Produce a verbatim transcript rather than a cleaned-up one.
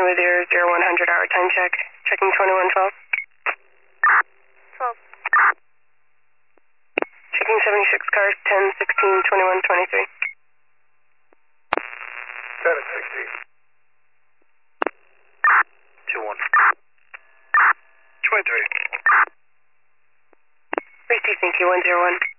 with your zero one hundred hour time check. Checking twenty-one twelve. twelve. Checking seventy-six cars, ten, sixteen, twenty-one, twenty-three. ten and sixteen. two one. twenty-three. Received, thank you, one zero one.